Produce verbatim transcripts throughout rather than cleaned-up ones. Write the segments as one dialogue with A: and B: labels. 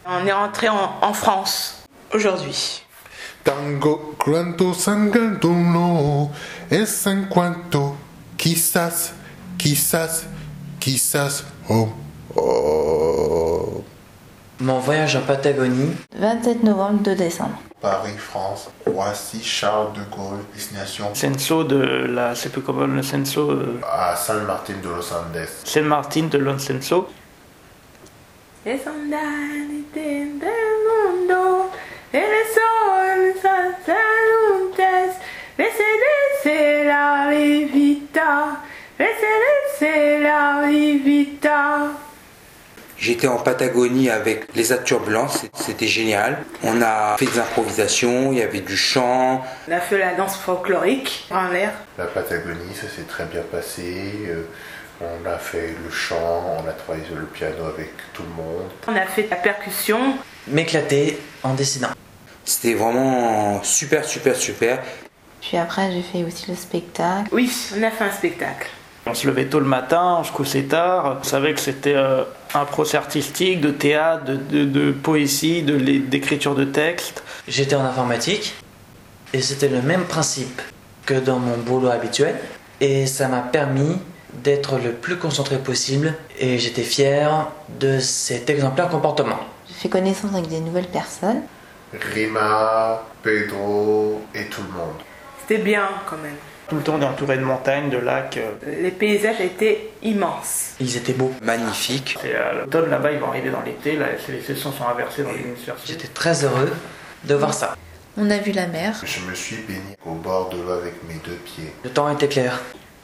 A: On est rentré en, en France aujourd'hui.
B: Tango, quanto sangantuno, e san quanto, quizás, quizás, quizás, oh, oh.
C: Mon voyage en Patagonie.
D: vingt-sept novembre, deux décembre.
B: Paris, France, Roissy, Charles de Gaulle, destination
E: Censo de la, c'est plus comme le Censo euh,
B: à San Martín de los Andes.
E: San Martín de los Censo.
A: Es del mundo, el sol saludes, c'est la vita, c'est la vita.
C: J'étais en Patagonie avec les Atures Blancs, c'était génial. On a fait des improvisations, il y avait du chant.
A: On a fait la danse folklorique en l'air.
B: La Patagonie, ça s'est très bien passé. Euh, on a fait le chant, on a travaillé sur le piano avec tout le monde.
A: On a fait la percussion.
C: M'éclater en dessinant. C'était vraiment super, super, super.
D: Puis après, j'ai fait aussi le spectacle.
A: Oui, on a fait un spectacle.
E: On se levait tôt le matin, on se couchait tard. On savait que c'était euh, un procès artistique, de théâtre, de, de, de poésie, de, d'écriture de texte.
F: J'étais en informatique et c'était le même principe que dans mon boulot habituel. Et ça m'a permis d'être le plus concentré possible et j'étais fier de cet exemplaire comportement.
D: J'ai fait connaissance avec des nouvelles personnes.
B: Rima, Pedro et tout le monde.
A: C'était bien quand même.
E: Tout le temps on est entouré de montagnes, de lacs.
A: Les paysages étaient immenses.
F: Ils étaient beaux.
C: Magnifiques.
E: Et à l'automne là-bas, ils vont arriver dans l'été, là, les saisons sont inversées dans l'hémisphère sud.
F: J'étais très heureux de voir ça.
D: On a vu la mer.
B: Je me suis baigné au bord de l'eau avec mes deux pieds.
F: Le temps était clair.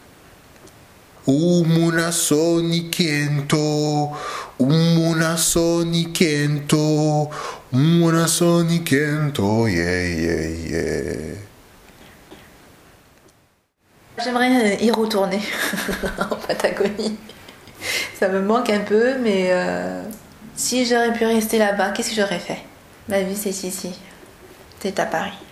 B: Umuna soniquento, umuna soniquento, umuna soniquento, yeah, yeah, yeah.
D: J'aimerais y retourner en Patagonie. Ça me manque un peu, mais euh, si j'aurais pu rester là-bas, qu'est-ce que j'aurais fait? Ma vie, c'est ici. C'est à Paris.